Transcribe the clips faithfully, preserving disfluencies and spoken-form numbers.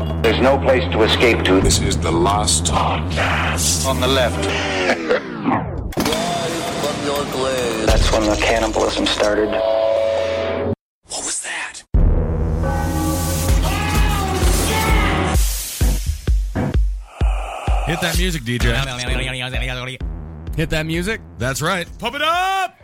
There's no place to escape to. This is the last podcast. On the left. That's when the cannibalism started. What was that? Hit that music, D J. Hit that music. That's right. Pump it up.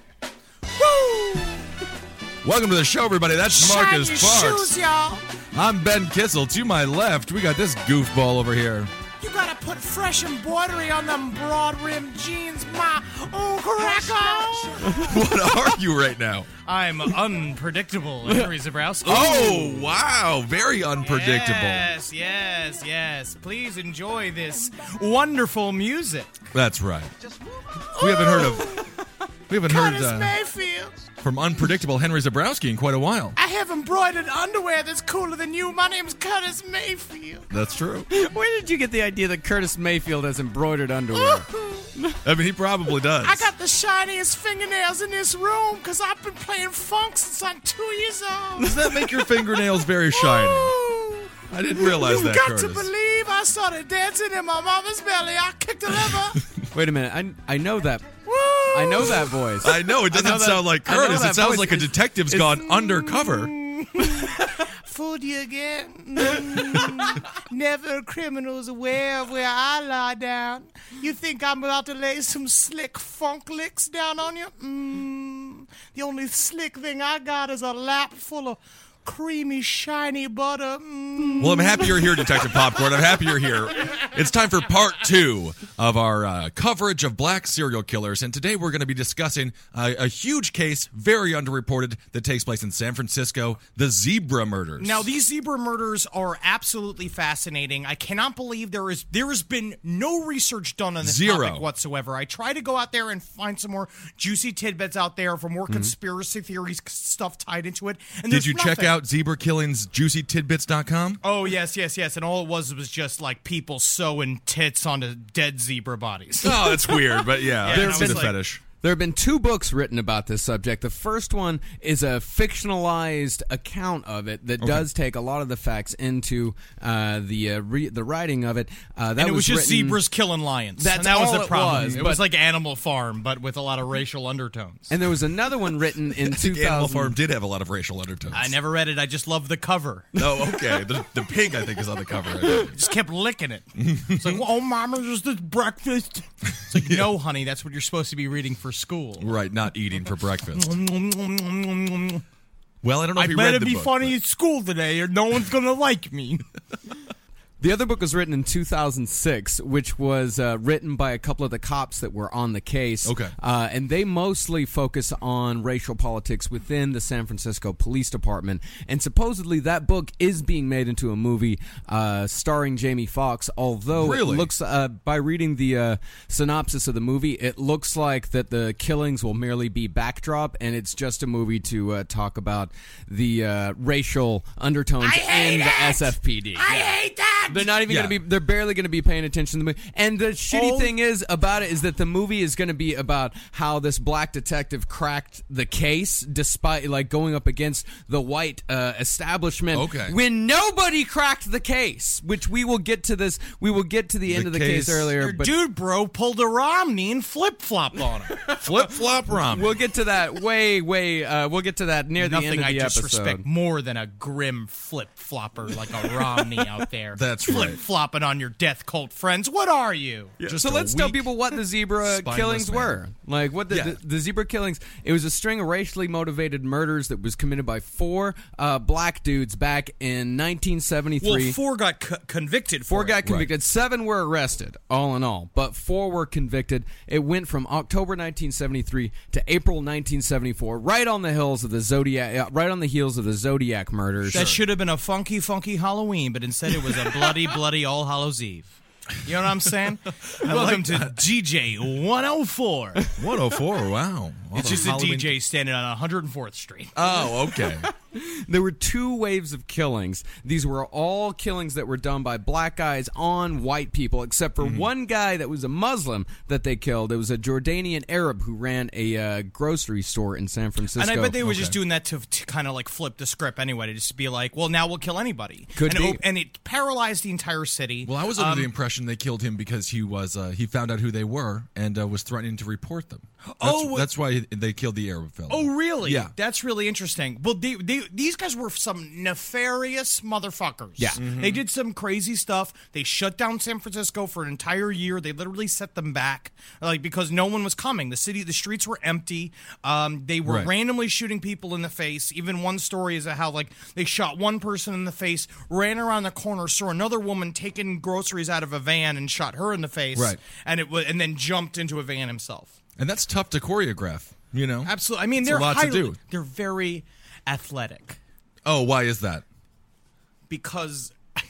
Woo! Welcome to the show, everybody. That's Marcus Parks. Shoes, y'all. I'm Ben Kissel. To my left, we got this goofball over here. You gotta put fresh embroidery on them broad-rimmed jeans, my own cracker. What are you right now? I'm unpredictable, Henry Zebrowski. Oh, wow. Very unpredictable. Yes, yes, yes. Please enjoy this wonderful music. That's right. We haven't heard of... We haven't heard... Curtis Uh, Mayfield. from unpredictable Henry Zebrowski in quite a while. I have embroidered underwear that's cooler than you. My name's Curtis Mayfield. That's true. Where did you get the idea that Curtis Mayfield has embroidered underwear? I mean, he probably does. I got the shiniest fingernails in this room because I've been playing funk since I'm two years old. Does that make your fingernails very shiny? Ooh. I didn't realize You've that, got Curtis. to believe I started dancing in my mama's belly. I kicked a liver. Wait a minute. I, I know that. Woo. I know that voice. I know, it doesn't I know that- sound like I know Curtis. that It sounds voice. like a It's- detective's it's- gone undercover. Fooled you again. Mm. Never a criminal's aware of where I lie down. You think I'm about to lay some slick funk licks down on you? Mm. The only slick thing I got is a lap full of creamy, shiny butter. Mm. Well, I'm happy you're here, Detective Popcorn. I'm happy you're here. It's time for part two of our uh, coverage of black serial killers. And today we're going to be discussing uh, a huge case, very underreported, that takes place in San Francisco, the Zebra murders. Now, these zebra murders are absolutely fascinating. I cannot believe there is there has been no research done on this Zero. topic whatsoever. I try to go out there and find some more juicy tidbits out there for more Mm-hmm. conspiracy theories stuff tied into it. And Did there's you check nothing. out Zebra Killings Juicy Tidbits dot com? Oh, yes, yes, yes. And all it was was just like people sewing tits onto dead zebra bodies. Oh, that's weird, but yeah, Yeah, I there's see been, the like- fetish. There have been two books written about this subject. The first one is a fictionalized account of it that Okay. does take a lot of the facts into uh, the uh, re- the writing of it. Uh, that and it was, just written- zebras killing lions. That's and that was all the it problem. was, it but- was like Animal Farm, but with a lot of racial undertones. And there was another one written in two The Animal thousand. Farm did have a lot of racial undertones. I never read it. I just loved the cover. Oh, okay. The, the pig, I think, is on the cover. I think. Just kept licking it. It's like, oh, mama, just this breakfast. It's like, no, honey, that's what you're supposed to be reading for school. Right, not eating for breakfast. I Well, I don't know if you better read the be book, funny but- at school today or no one's going to like me. The other book was written in two thousand six, which was uh, written by a couple of the cops that were on the case. Okay. Uh, and they mostly focus on racial politics within the San Francisco Police Department. And supposedly that book is being made into a movie uh, starring Jamie Foxx, although Really? it looks, uh, by reading the uh, synopsis of the movie, it looks like that the killings will merely be backdrop, and it's just a movie to uh, talk about the uh, racial undertones I hate in the it! S F P D. I hate that. They're not even Yeah. going to be. They're barely going to be paying attention to the movie. And the shitty Oh. thing is about it is that the movie is going to be about how this black detective cracked the case, despite like going up against the white uh, establishment. Okay. When nobody cracked the case, which we will get to this. We will get to the, end The of the case, case- earlier. Your But dude, bro, pulled a Romney and flip-flopped on him. Flip flop rom. we'll get to that way, way. Uh, we'll get to that near the end Nothing of I the just episode. respect more than a grim flip-flopper like a Romney out there. That's right. Flip-flopping on your death cult friends. What are you? Just So a let's tell weak, people what the zebra spineless killings man. were. Like what the, Yeah. the the zebra killings. It was a string of racially motivated murders that was committed by four uh, black dudes back in nineteen seventy-three. Well, four got co- convicted for Four it. got convicted. Seven were arrested, all in all, but four were convicted. It went from October nineteen seventy-three to April nineteen seventy-four, right on the hills of the Zodiac, uh, right on the heels of the Zodiac murders. That should have been a funky, funky Halloween, but instead it was a bloody, bloody All Hallows Eve. You know what I'm saying? Welcome to G J one oh four. one oh four, wow. All It's the just Halloween- a D J standing on one hundred fourth Street. Oh, okay. There were two waves of killings. These were all killings that were done by black guys on white people, except for Mm-hmm. one guy that was a Muslim that they killed. It was a Jordanian Arab who ran a uh, grocery store in San Francisco. And I bet they were just Okay. doing that to, to kind of like flip the script anyway, to just be like, well, now we'll kill anybody. Could and, be. It, and it paralyzed the entire city. Well, I was under Um, the impression they killed him because he was uh, he found out who they were and uh, was threatening to report them. That's, Oh, what- that's why they killed the Arab fellow. Oh, really? Yeah. That's really interesting. Well, they, they, these guys were some nefarious motherfuckers. Yeah. Mm-hmm. They did some crazy stuff. They shut down San Francisco for an entire year. They literally set them back, like, because no one was coming. The city, the streets were empty. Um, they were Right. randomly shooting people in the face. Even one story is how, like, they shot one person in the face, ran around the corner, saw another woman taking groceries out of a van and shot her in the face. Right. And it was, and then jumped into a van himself. And that's tough to choreograph, you know? Absolutely. I mean, It's they're a lot highly, to do. They're very athletic Oh, why is that? because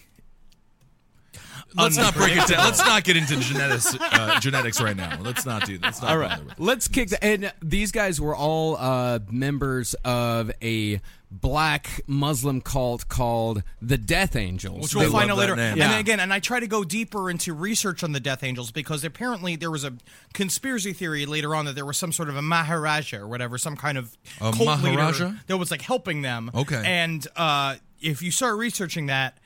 Let's not break it down. Let's not get into genetics, uh, genetics right now. Let's not do that. Let's not All right, bother with it. let's kick the. And these guys were all uh, members of a black Muslim cult called the Death Angels. which They we'll find love out that later. name. And Yeah. then again, and I try to go deeper into research on the Death Angels because apparently there was a conspiracy theory later on that there was some sort of a Maharaja or whatever, some kind of A cult Maharaja? leader that was like helping them. Okay. And uh, if you start researching that,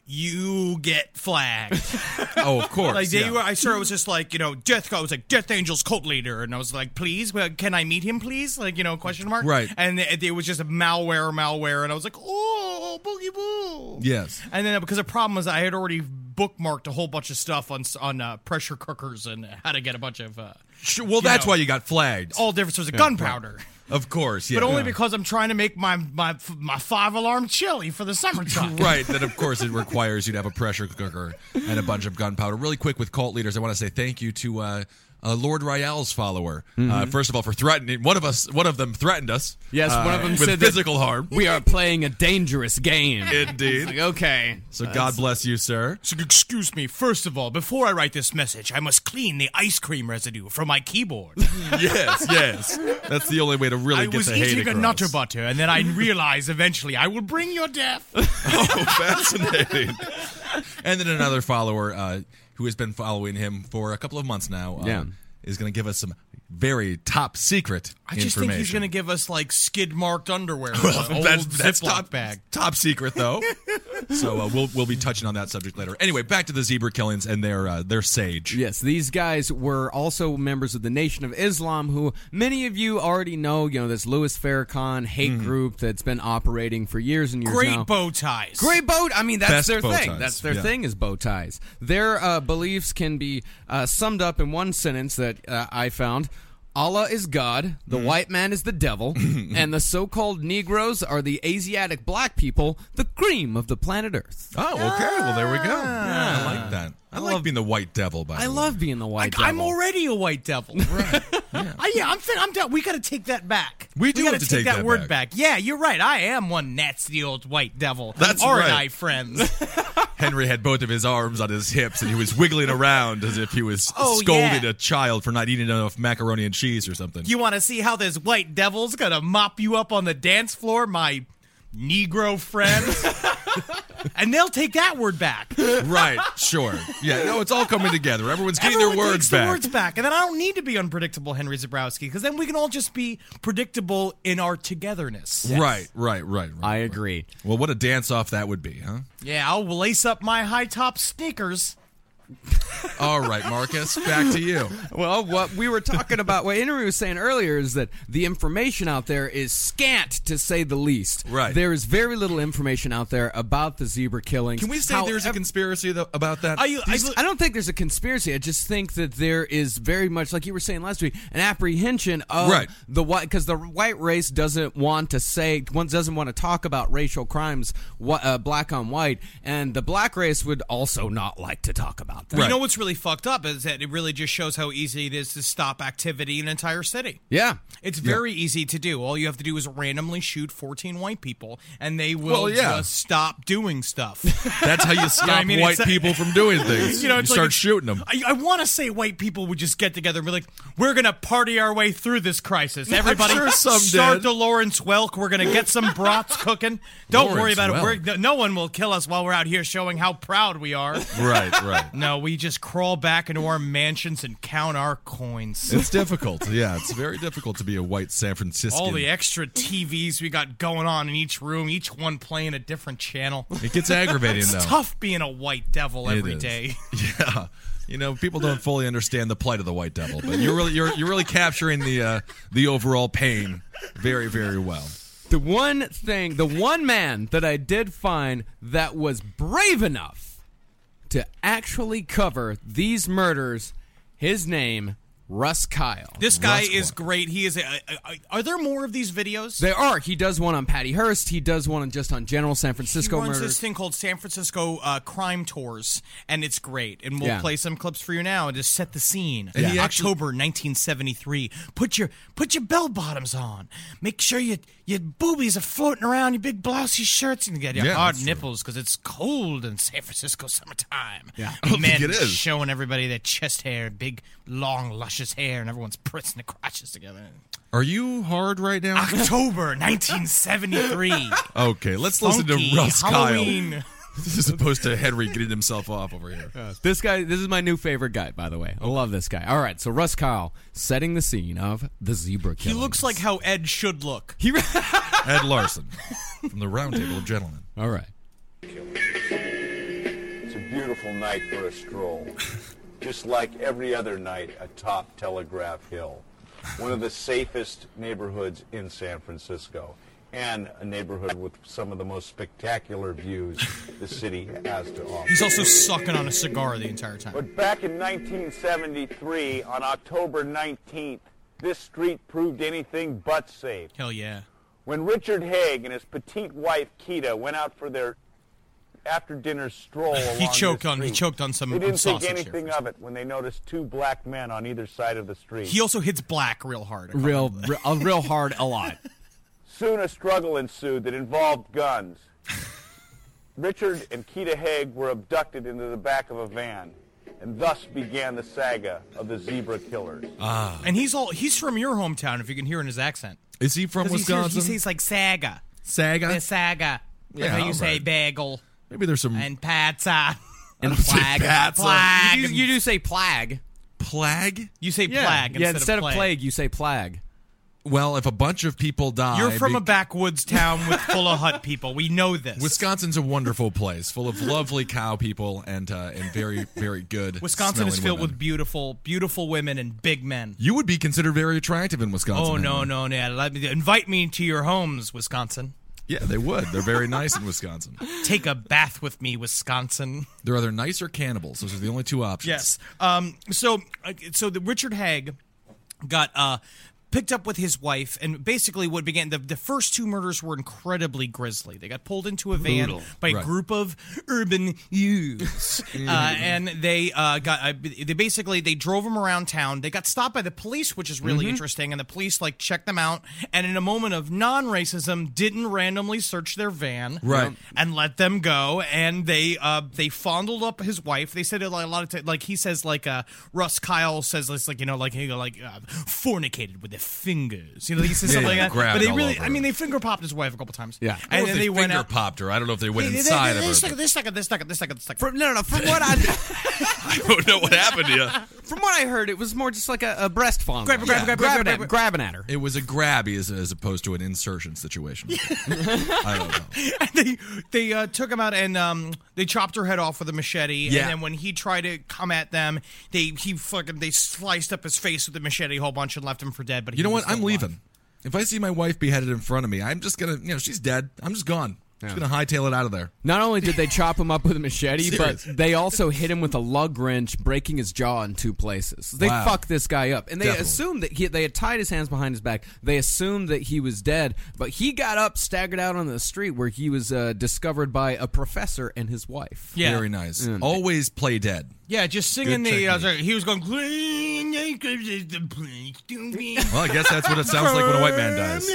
you get flagged. Oh, of course. Like they yeah. were, I saw it was just like, you know, Death. I was like Death Angel's cult leader, and I was like, please, well, can I meet him, please? Like, you know, question mark. Right. And it, it was just a malware, malware, and I was like, oh, boogie boo. Yes. And then because the problem was I had already bookmarked a whole bunch of stuff on on uh, pressure cookers and how to get a bunch of uh, Sure, well, that's know, why you got flagged. all different sorts of gunpowder. Of course, yeah. But only Yeah. because I'm trying to make my my my five alarm chili for the summertime. Right, then of course it requires you to have a pressure cooker and a bunch of gunpowder. Really quick with cult leaders, I want to say thank you to uh, uh, Lord Ryal's follower. Uh, first of all, for threatening one of us, one of them threatened us. Yes, uh, one of them with said that- physical harm. We are playing a dangerous game. Indeed. Like, okay. So God bless you, sir. So excuse me, first of all, before I write this message, I must clean the ice cream residue from my keyboard. Yes, yes. That's the only way to really I get was the hate eating a across. nutter butter, and then I realized eventually I will bring your death. Oh, fascinating. And then another follower uh, who has been following him for a couple of months now uh, Yeah. is going to give us some very top secret I just information. think he's going to give us like skid marked underwear, in an old that's, that's Ziploc top, bag. top secret, though. So uh, we'll we'll be touching on that subject later. Anyway, back to the zebra killings and their uh, their sage. Yes, these guys were also members of the Nation of Islam, who many of you already know. You know, this Louis Farrakhan hate group that's been operating for years and years Great now. bow ties. Great bow. I mean, that's Best their bow thing. ties, That's their yeah. thing is bow ties. Their uh, beliefs can be uh, summed up in one sentence that uh, I found. Allah is God, the white man is the devil, and the so-called Negroes are the Asiatic black people, the cream of the planet Earth. Oh, okay. Well, there we go. I like that. I, like being the white devil. By I the way. love being the white Like, devil. I'm already a white devil. Right. yeah. I, yeah, I'm. Th- I'm down. We got to take that back. We do gotta have to take that, that word back. back. Yeah, you're right. I am one nasty old white devil. That's Aren't right. I, friends? Henry had both of his arms on his hips, and he was wiggling around as if he was Oh, scolding yeah. a child for not eating enough macaroni and cheese or something. You want to see how this white devil's gonna mop you up on the dance floor, my Negro friends? And they'll take that word back. Right, sure. Yeah, no, it's all coming together. Everyone's getting Everyone their words takes back. the words back, and then I don't need to be unpredictable, Henry Zabrowski, because then we can all just be predictable in our togetherness. Right, right, right, right. I agree. Well, what a dance off that would be, huh? Yeah, I'll lace up my high top sneakers. All right, Marcus, back to you. Well, what we were talking about, what Henry was saying earlier, is that the information out there is scant, to say the least. Right. There is very little information out there about the zebra killings. Can we say there's a However- conspiracy though, about that? Are you, I, I don't think there's a conspiracy. I just think that there is very much, like you were saying last week, an apprehension of Right. the white, because the white race doesn't want to say, one doesn't want to talk about racial crimes, wh- uh, black on white, and the black race would also not like to talk about that. You know what's really fucked up is that it really just shows how easy it is to stop activity in an entire city. Yeah. It's very easy to do. All you have to do is randomly shoot fourteen white people, and they will Well, yeah. just stop doing stuff. That's how you stop I mean? white It's a- people from doing things. You know, you it's start like- shooting them. I, I want to say white people would just get together and be like, we're going to party our way through this crisis. Everybody sure some start did. the Lawrence Welk. We're going to get some brats cooking. Don't worry Lawrence about Welk. it. We're, no one will kill us while we're out here showing how proud we are. Right, right. No, we just crawl back into our mansions and count our coins. It's difficult. Yeah, it's very difficult to be a white San Franciscan. All the extra T Vs we got going on in each room, each one playing a different channel. It gets aggravating, It's though. tough being a white devil It every is. day. Yeah. You know, people don't fully understand the plight of the white devil, but you're really you're you're really capturing the uh, the overall pain very, very well. The one thing, the one man that I did find that was brave enough to actually cover these murders, his name, Russ Kyle. This guy Russ is Clark. great. He is. A, a, a, are there more of these videos? There are. He does one on Patty Hearst. He does one on just on general San Francisco he runs murders. this thing called San Francisco uh, Crime Tours, and it's great. And we'll Yeah. play some clips for you now to set the scene. And he actually- October nineteen seventy-three. Put your put your bell bottoms on. Make sure your your boobies are floating around your big blousey shirts, and you got your Yeah, hard that's true. nipples because it's cold in San Francisco summertime. Yeah. I don't Men think it is. showing everybody their chest hair, big long luscious hair, and everyone's pressing the crotches together. Are you hard right now? October nineteen seventy-three. Okay, let's listen Funky to Russ Halloween. Kyle. As opposed to Henry getting himself off over here. This guy, this is my new favorite guy, by the way. I love this guy. All right, so Russ Kyle setting the scene of the zebra He killings. looks like how Ed should look. He. Ed Larson from the Round Table of Gentlemen. All right. It's a beautiful night for a stroll. Just like every other night atop Telegraph Hill, one of the safest neighborhoods in San Francisco, and a neighborhood with some of the most spectacular views the city has to offer. He's also sucking on a cigar the entire time. But back in nineteen seventy-three, on October nineteenth, this street proved anything but safe. Hell yeah. When Richard Haig and his petite wife Keita went out for their after-dinner stroll along He choked this on he street, choked on some they didn't sausage think here anything for of it when they noticed two black men on either side of the street. He also hits black real hard. Real, real, uh, real hard a lot. Soon a struggle ensued that involved guns. Richard and Keita Haig were abducted into the back of a van, and thus began the saga of the Zebra Killers. And he's all he's from your hometown, if you can hear in his accent. Is he from Wisconsin? He says like saga. Saga? The saga. Yeah, Like how you all say right. bagel Maybe there's some and pizza. And plague. Plague. You, do- you do say plague. plague. You say Yeah, plague yeah. instead, Instead of of plague. plague, you say plague. Well, if a bunch of people die, You're from be- a backwoods town with full of hut people. We know this. Wisconsin's a wonderful place, full of lovely cow people and uh, and very very good. Wisconsin is smelling filled women. with beautiful, beautiful women and big men. You would be considered very attractive in Wisconsin. Oh no, Henry. no, no! Let me invite me to your homes, Wisconsin. Yeah, they would. They're very nice in Wisconsin. Take a bath with me, Wisconsin. They're either nice or cannibals. Those are the only two options. Yes. Um. So, uh, so the Richard Haig got uh picked up with his wife, and basically what began the, the first two murders were incredibly grisly. They got pulled into a van Brutal. by a Right. group of urban youths, uh, and they uh, got uh, they basically they drove them around town. They got stopped by the police, which is really interesting, and the police like checked them out, and in a moment of non-racism, didn't randomly search their van, Right. and let them go. And they uh, they fondled up his wife. They said it like a lot of t- like he says like uh, Russ Kyle says this like you know like he like uh, fornicated with their fingers. You know he says Yeah, something yeah, like that. grabbed But they all really, over I mean, her. they finger popped his wife a couple times. Yeah. I don't and know then if they, they went finger out. popped her. I don't know if they went They, they, inside they, of they her. stuck, but- they stuck, they stuck, they stuck, they stuck. From, no, no, no. From what I I don't know what happened to you. from what I heard, it was more just like a, a breast fondling. Grab her, grab her, grab her, grabbing, grab at, her. grabbing at her. It was a grabby as, as opposed to an insertion situation. I don't know. And they they uh, took him out and um, they chopped her head off with a machete. Yeah. And then when he tried to come at them, they he fucking they sliced up his face with the machete a whole bunch and left him for dead. But he You know was what? I'm still alive. leaving. If I see my wife beheaded in front of me, I'm just gonna, you know, she's dead. I'm just gone. He's going to hightail it out of there. Not only did they chop him up with a machete, but Serious. they also hit him with a lug wrench, breaking his jaw in two places. They Wow. fucked this guy up. And they Definitely. assumed that he, they had tied his hands behind his back. They assumed that he was dead, but he got up, staggered out on the street where he was uh, discovered by a professor and his wife. Yeah. Very nice. Mm. Always play dead. Yeah, just singing Good the. Uh, technique. he was going. "Clean acres is the place to be." Well, I guess that's what it sounds like when a white man dies.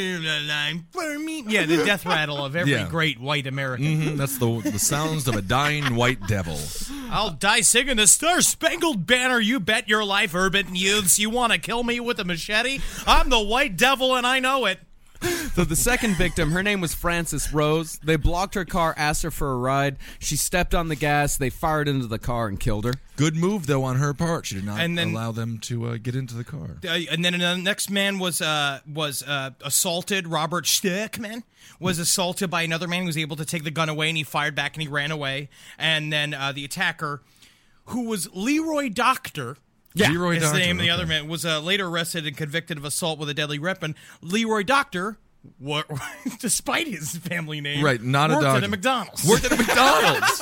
Yeah, the death rattle of every Yeah. great white American. Mhm, That's the the sounds of a dying white devil. I'll die singing the Star Spangled Banner. You bet your life, urban youths. You want to kill me with a machete? I'm the white devil, and I know it. So the second victim, her name was Frances Rose. They blocked her car, asked her for a ride. She stepped on the gas. They fired into the car and killed her. Good move, though, on her part. She did not And then- allow them to uh, get into the car. Uh, and then the next man was uh, was uh, assaulted. Robert Stickman was assaulted by another man who was able to take the gun away, and he fired back and he ran away. And then uh, the attacker, who was Leroy Doctor. Yeah. Leroy is Doctor, the name of the okay. other man, was uh, later arrested and convicted of assault with a deadly weapon. Leroy Doctor, what, despite his family name, Right, not a worked doctor. at a McDonald's. Worked at a McDonald's.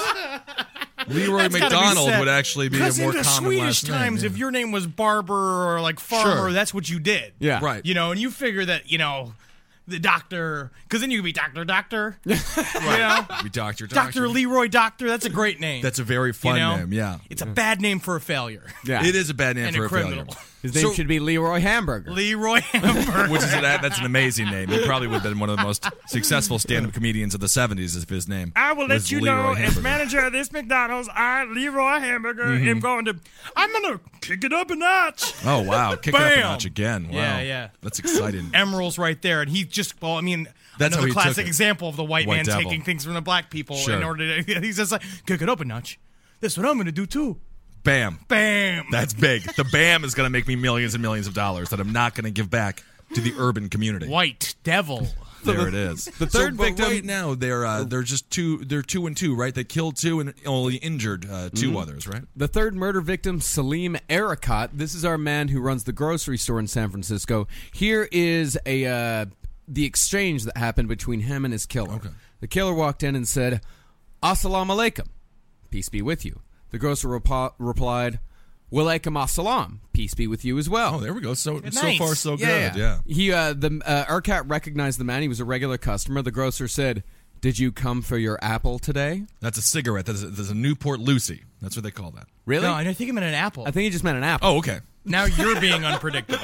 Leroy That's gotta be McDonald said. would actually be a Because more in the common Swedish last name, times, yeah. if your name was Barber or like Farmer, Sure. that's what you did. Yeah. Right. You know, and you figure that, you know, the doctor, because then you could be Doctor Doctor. You know? Be Doctor Doctor. Doctor Leroy Doctor, that's a great name. That's a very you fun know? name, yeah. It's a bad name for a failure. Yeah. It is a bad name And for a a criminal. failure. His name So- should be Leroy Hamburger. Leroy Hamburger. Which is that? That's an amazing name. He probably would have been one of the most successful stand-up comedians of the seventies if his name. I will was let you Leroy know, as Hamburger. manager of this McDonald's, I, Leroy Hamburger, am going to, I'm going to kick it up a notch. Oh wow! Kick it up a Bam! notch again. Wow. Yeah, yeah. That's exciting. Emerald's right there, and he just, well, I mean, That's how another he took classic it. example of the white, White man devil. taking things from the black people Sure. in order to, he's just like, kick it up a notch. That's what I'm going to do too. Bam. Bam. That's big. The BAM is going to make me millions and millions of dollars that I'm not going to give back to the urban community. White devil. There it is. the third so, but victim- right now they're uh, they're just two. They're two and two, right? They killed two and only injured uh, 2 Mm-hmm. others, right? The third murder victim, Salim Erekat. This is our man who runs the grocery store in San Francisco. Here is a uh, the exchange that happened between him and his killer. Okay. The killer walked in and said, "Assalamu alaikum, peace be with you." The grocer repo- replied, "Walaikum assalam, peace be with you as well." Oh, there we go. So so Nice. far so Yeah, good. Yeah. He uh, the uh, Erekat recognized the man. He was a regular customer. The grocer said, "Did you come for your apple today?" That's a cigarette. That's a, that's a Newport Lucy. That's what they call that. Really? No, I think he meant an apple. I think he just meant an apple. Oh, okay. Now you're being unpredictable.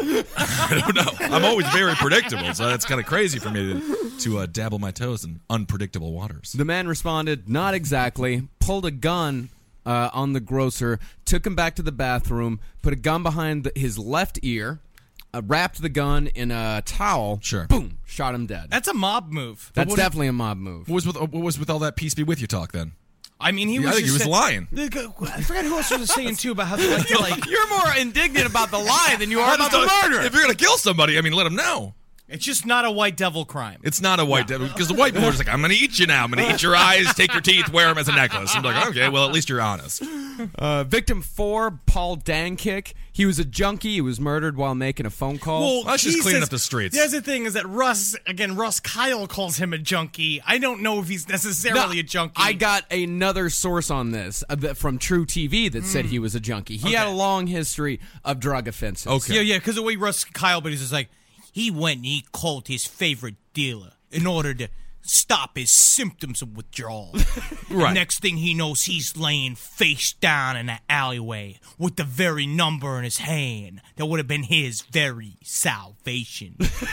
I don't know. I'm always very predictable, so that's kind of crazy for me to to uh, dabble my toes in unpredictable waters. The man responded, "Not exactly." Pulled a gun uh, on the grocer, took him back to the bathroom, put a gun behind the, his left ear, uh, wrapped the gun in a towel. Sure. Boom, shot him dead. That's a mob move. That's what- definitely a mob move. What was with what was with all that peace be with you talk then? I mean, he Yeah, was I think he just was saying- lying. The- I forgot who else was saying too about how they like to like. You're more indignant about the lie than you I just don't- If you're gonna kill somebody, I mean, let them know. It's just not a white devil crime. It's not a white devil because the white people are just like, I'm gonna eat you now. I'm gonna eat your eyes, take your teeth, wear them as a necklace. I'm like, okay, well at least you're honest. Uh, victim four, Paul Dankick. He was a junkie. He was murdered while making a phone call. Well, Let's just he clean says- up the streets. There's the thing is that Russ again. Russ Kyle calls him a junkie. I don't know if he's necessarily No, a junkie. I got another source on this uh, that- from True T V that said he was a junkie. He had a Okay. long history of drug offenses. Okay. Yeah, yeah, because the way Russ Kyle, but he's just like, he went and he called his favorite dealer in order to stop his symptoms of withdrawal. Right. Next thing he knows, he's laying face down in an alleyway with the very number in his hand that would have been his very salvation.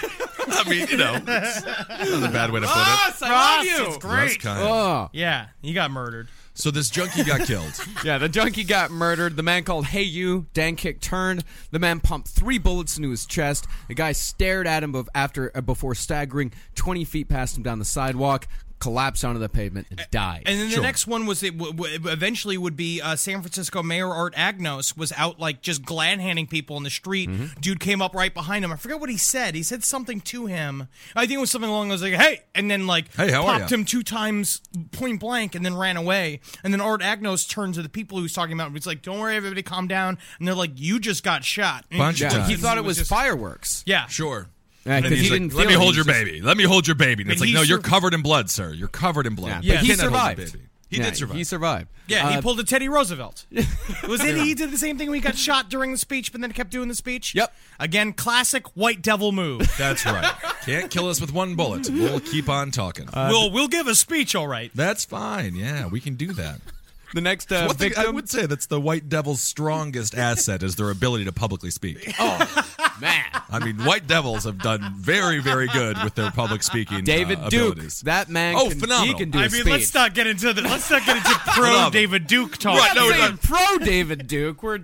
I mean, you know, that's not a bad way to put it. Ross, I love you. It's Russ great. Kyle. Oh. Yeah, he got murdered. So this junkie got killed. Yeah, the junkie got murdered. The man called Hey You. Dankick turned. The man pumped three bullets into his chest. The guy stared at him bef- after uh, before staggering twenty feet past him down the sidewalk, collapsed onto the pavement, and died. And then Sure. the next one was it w- w- eventually would be uh, San Francisco Mayor Art Agnos was out like just glad handing people in the street. Mm-hmm. Dude came up right behind him. I forget what he said. He said something to him. I think it was something along those like, "Hey," and then like Hey, how are popped ya? him two times point blank, and then ran away. And then Art Agnos turned to the people he was talking about. And he's like, "Don't worry, everybody, calm down." And they're like, "You just got shot." And Bunch he of yeah, times. he thought it was just- fireworks. Yeah, Sure. Yeah, And 'cause he's he like, didn't let feel me it. hold He your just- baby. Let me hold your baby. And it's And like, he no, you're sur- covered in blood, sir. You're covered in blood. Yeah, You but he cannot hold your survived. baby. He Yeah, did survive. He survived. Yeah, he Uh, pulled a Teddy Roosevelt. Was it he did the same thing when he got shot during the speech, but then kept doing the speech? Yep. Again, classic white devil move. That's right. Can't kill us with one bullet. We'll keep on talking. we'll we'll give a speech, all right. That's fine. Yeah, we can do that. The next uh, One thing I victim. would say that's the white devil's strongest asset is their ability to publicly speak. Oh, man. I mean, white devils have done very, very good with their public speaking David uh, Duke. abilities. That man. Oh, can, phenomenal. He can do I a mean, speech. let's not get into the let's not get into pro Phenomenal. David Duke talk. Right, no, We're we're saying not- pro David Duke. We're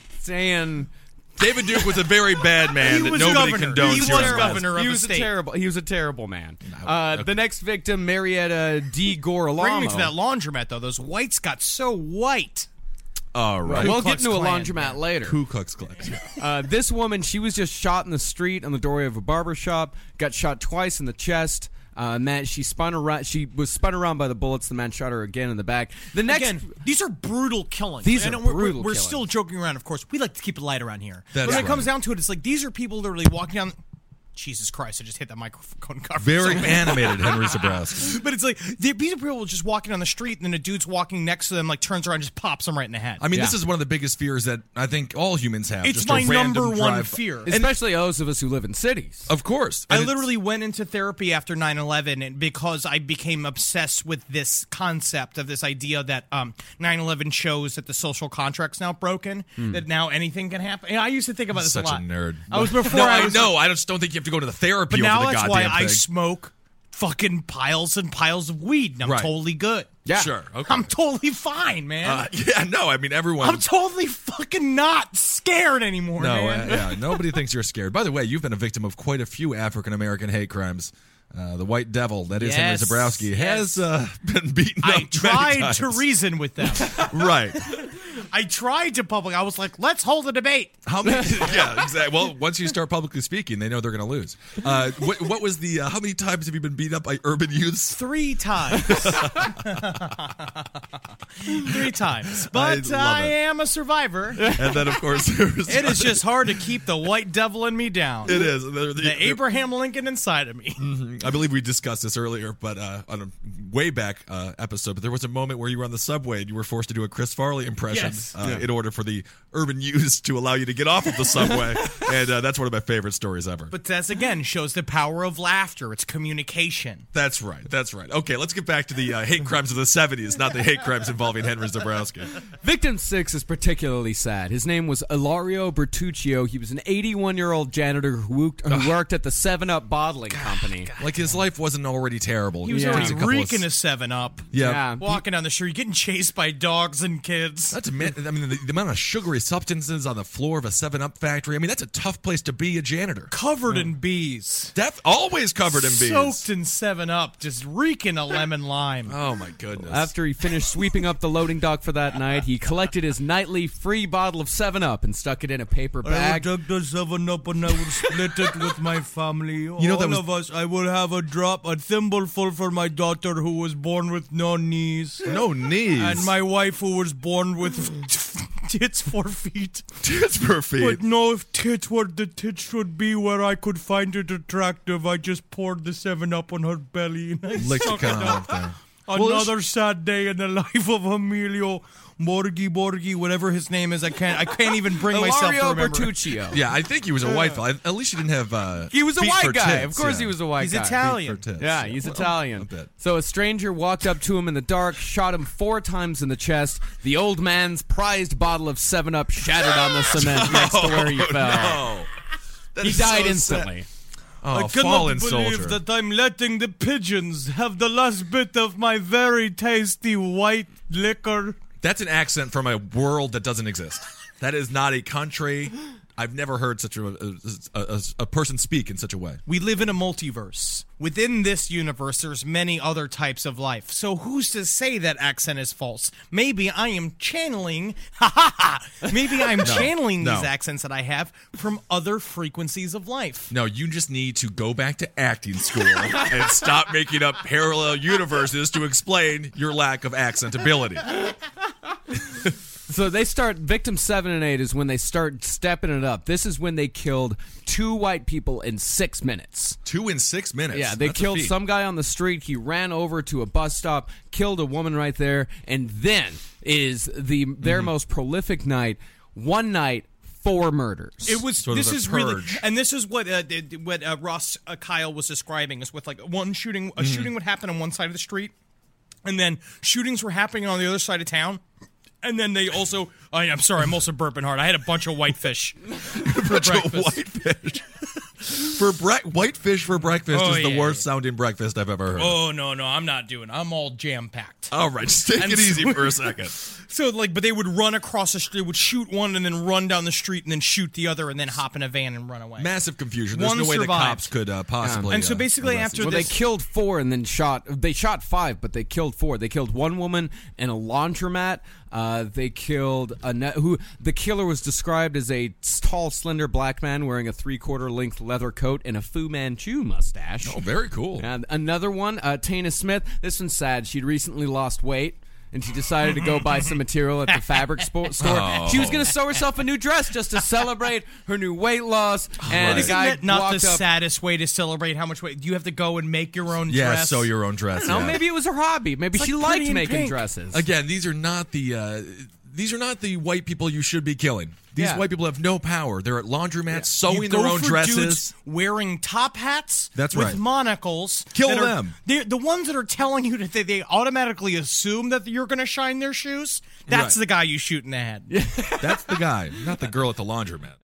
saying David Duke was a very bad man He that was nobody governor. condones He was here on governor. he of was a a state. terrible. He was a terrible man. Uh, okay. The next victim, Marietta D. Gorlamo. Bring me to that laundromat though. Those whites got so white. All right. We'll Ku get Klux into a Klan, laundromat yeah. later. Ku Klux Klan. Uh, this woman, she was just shot in the street on the doorway of a barber shop. Got shot twice in the chest. Uh, man, she spun around. She was spun around by the bullets. The man shot her again in the back. The next, Again, these are brutal killings. These I are know we're, brutal We're, we're killings. still joking around, of course. We like to keep it light around here. That's when it right. comes down to it, it's like these are people literally walking down. Jesus Christ! I just hit that microphone cover. Very so bad. animated, Henry Zabrowski. But it's like the- these are people just walking down the street, and then a dude's walking next to them, like turns around, and just pops them right in the head. I mean, Yeah. this is one of the biggest fears that I think all humans have. it's just my a random number one drive- fear. especially those of us who live in cities. Of course. I And it's- literally went into therapy after nine eleven and because I became obsessed with this concept of this idea that um, nine eleven shows that the social contract's now broken, that now anything can happen. Yeah, I used to think about this Such a lot. a nerd. I was before No, I I was know. I just don't think you have to go to the therapy But over now the that's goddamn why thing. I smoke fucking piles and piles of weed, and I'm Right. totally good. Yeah. Sure. Okay. I'm totally fine, man. Uh, yeah, no, I mean, everyone. I'm totally fucking not scared anymore, no, man. uh, yeah, nobody thinks you're scared. By the way, you've been a victim of quite a few African American hate crimes. Uh, the white devil, that is Yes, Henry Zabrowski, yes. has uh, been beaten up I many tried times. to reason with them. Right. I tried to public. I was like, let's hold a debate. How many? Yeah, exactly. Well, once you start publicly speaking, they know they're going to lose. Uh, what, what was the? Uh, how many times have you been beaten up by urban youths? Three times. Three times. But love I, it. am a survivor. And then, of course, there was It is just hard to keep the white devil in me down. It is. The, the- The Abraham Lincoln inside of me. I believe we discussed this earlier, but uh, on a way back uh, episode. But there was a moment where you were on the subway and you were forced to do a Chris Farley impression Yes. uh, in order for the urban youths to allow you to get off of the subway, and uh, that's one of my favorite stories ever. But that's, again, shows the power of laughter. It's communication. That's right. That's right. Okay, let's get back to the uh, hate crimes of the seventies, not the hate crimes involving Henry Zabrowski. Victim six is particularly sad. His name was Ilario Bertuccio. He was an eighty-one-year-old janitor who worked, who worked at the seven up bottling company. Like his life wasn't already terrible. He was Yeah. already He's a couple of reeking s- a seven up. Yeah. Yeah. Walking down the street, getting chased by dogs and kids. That's a, man- I mean, the, the amount of sugary substances on the floor of a seven up factory. I mean, that's a tough place to be a janitor. Covered in bees. Def- always covered in bees. Soaked in seven up, just reeking a lemon lime. Oh my goodness. After he finished sweeping up the loading dock for that night, he collected his nightly free bottle of seven up and stuck it in a paper bag. take the seven up and I would split it with my family. You know, that All was- of us, I would have a drop, a thimbleful for my daughter who was born with no knees. no knees. And my wife who was born with tits for feet. tits per feet. But no, if tits were the tits should be where I could find it attractive, I just poured the seven up on her belly and I Licked the sucked it cum up. off there. Another sad day in the life of Emilio Borghi Borghi, whatever his name is. I can't. I can't even bring myself to Ilario remember. Bertuccio. Yeah, I think he was a white fella. At least he didn't have. Uh, He was a feet white for guy. tits, Of course yeah. he was a white He's guy. Italian. For tits. Yeah, he's Well, Italian. a bit. So a stranger walked up to him in the dark, shot him four times in the chest. The old man's prized bottle of seven up shattered on the cement next to where he Oh, fell. no. That He is died so instantly. sad. Oh, I cannot fallen believe soldier. that I'm letting the pigeons have the last bit of my very tasty white liquor. That's an accent from a world that doesn't exist. That is not a country. I've never heard such a, a, a, a person speak in such a way. We live in a multiverse. Within this universe, there's many other types of life. So who's to say that accent is false? Maybe I am channeling, ha ha ha, maybe I'm channeling no. these accents that I have from other frequencies of life. No, you just need to go back to acting school and stop making up parallel universes to explain your lack of accent ability. So they start, victim seven and eight is when they start stepping it up. This is when they killed two white people in six minutes. Two in six minutes. Yeah, they That's a killed feat. some guy on the street. He ran over to a bus stop, killed a woman right there, and then is the their Mm-hmm. most prolific night. One night, four murders. It was. Sort of this a is really, purge. and this is what uh, d- what uh, Ross uh, Kyle was describing is with like one shooting. A Mm-hmm. shooting would happen on one side of the street, and then shootings were happening on the other side of town. And then they also. Oh, yeah, I'm sorry, I'm also burping hard. I had a bunch of whitefish for Bunch of breakfast. whitefish. for bre- whitefish for breakfast Oh, is the yeah, worst yeah. sounding breakfast I've ever heard. Oh no, no, I'm not doing. I'm all jam packed. All right, just take And it easy so- for a second. So like, but they would run across the street, would shoot one, and then run down the street, and then shoot the other, and then hop in a van and run away. Massive confusion. There's One no way the survived. cops could uh, possibly. And so uh, basically arrest after him. well, this- they killed four and then shot. They shot five, but they killed four. They killed one woman in a laundromat. Uh, they killed a ne- who the killer was described as a tall, slender black man wearing a three-quarter length leather coat and a Fu Manchu mustache. Oh, very cool. And another one, uh, Tana Smith. This one's sad. She'd recently lost weight, and she decided to go buy some material at the fabric spo- store. Oh. She was going to sew herself a new dress just to celebrate her new weight loss. And Right. the Isn't guy that not the walked up. saddest way to celebrate how much weight? You have to go and make your own Yeah, dress. sew your own dress. No, yeah. maybe it was her hobby. Maybe It's she like Pretty liked in making Pink. dresses. Again, these are not the uh, these are not the white people you should be killing. These Yeah. white people have no power. They're at laundromats You sewing go their own for dresses. dudes wearing top hats. That's with right. monocles. Kill that are- them. they're- The ones that are telling you that they, they automatically assume that you're going to shine their shoes. That's Right. the guy you shoot in the head. That's the guy, not the girl at the laundromat.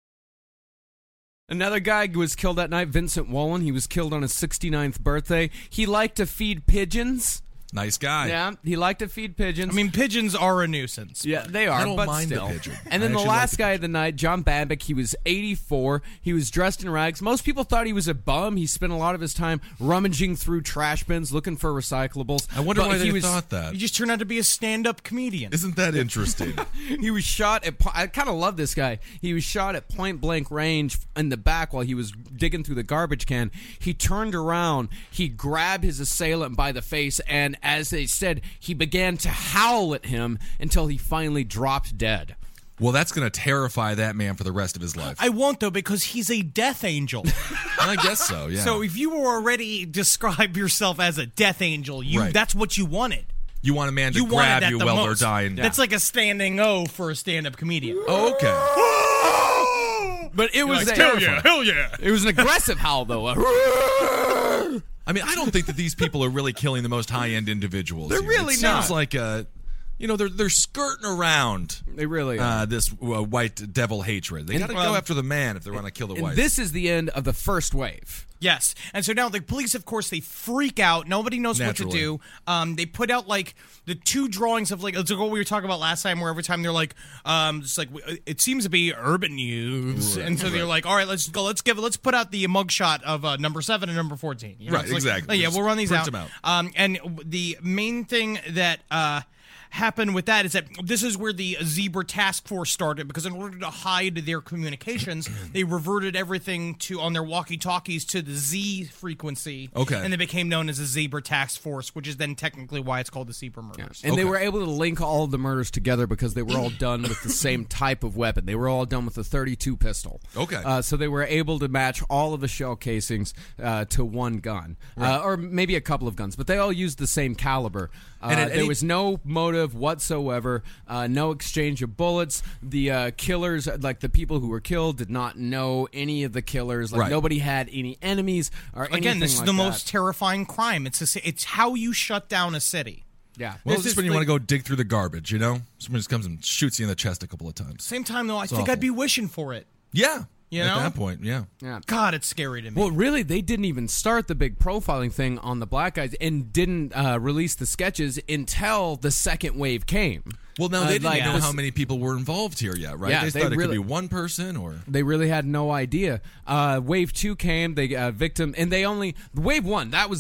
Another guy was killed that night, Vincent Wallen. He was killed on his sixty-ninth birthday. He liked to feed pigeons. Nice guy. Yeah, he liked to feed pigeons. I mean, pigeons are a nuisance. yeah, they are, I don't but mind the still. pigeon. And I then the actually last like the guy of the night, John Babbitt, he was eighty-four. He was dressed in rags. Most people thought he was a bum. He spent a lot of his time rummaging through trash bins looking for recyclables. I wonder But why he they was, thought that. You just turned out to be a stand-up comedian. Isn't that interesting? He was shot at. po- I kind of love this guy. He was shot at point blank range in the back while he was digging through the garbage can. He turned around. He grabbed his assailant by the face, and as they said, he began to howl at him until he finally dropped dead. Well, that's going to terrify that man for the rest of his life. I won't, though, because he's a death angel. I guess so, yeah. So if you were already describe yourself as a death angel, you Right. that's what you wanted. you want a man to You wanted grab that you the while most. they're dying. That's like a standing O for a stand-up comedian. Oh, okay. But it was Like, a, hell yeah, hell yeah. It was an aggressive howl, though. I mean, I don't think that these people are really killing the most high-end individuals. They're here. really it sounds not. like, uh, you know, they're they're skirting around They really are. uh, this uh, white devil hatred. They got to um, go after the man if they want to kill the And white. this is the end of the first wave. Yes, and so now the police, of course, they freak out. Nobody knows what to Naturally. do. Um, they put out like the two drawings of like it's like what we were talking about last time, where every time they're like, um, it's like it seems to be urban youths, and so they're like, all right, let's go, let's give, let's put out the mugshot of uh, number seven and number fourteen. You know, Right, it's like, exactly. oh, yeah, Just we'll run these print out. them out. Um, and the main thing that uh. happened with that is that this is where the Zebra Task Force started, because in order to hide their communications, they reverted everything to on their walkie-talkies to the Z frequency. Okay. And they became known as the Zebra Task Force, which is then technically why it's called the Zebra Murders. And they Okay. were able to link all of the murders together because they were all done with the same type of weapon. They were all done with a thirty-two pistol. Okay. Uh, so they were able to match all of the shell casings uh, to one gun. Uh, or maybe a couple of guns, but they all used the same caliber. Uh, And at there any- was no motive whatsoever, uh, no exchange of bullets. The uh, killers, like the people who were killed, did not know any of the killers. Like Right. nobody had any enemies or anything Again, this is like the that. most terrifying crime. It's a, ci- it's how you shut down a city. Yeah. well, This this is is when you like- want to go dig through the garbage, you know? Someone just comes and shoots you in the chest a couple of times. Same time, though, I think awful. I'd be wishing for it. Yeah. You At know? that point, yeah. Yeah. God, it's scary to me. Well, really, they didn't even start the big profiling thing on the black guys and didn't uh, release the sketches until the second wave came. Well, now Uh, they didn't like know this- how many people were involved here yet, right? Yeah, they they thought it really- could be one person or... They really had no idea. Uh, wave two came, they uh, victim, and they only wave one. That was their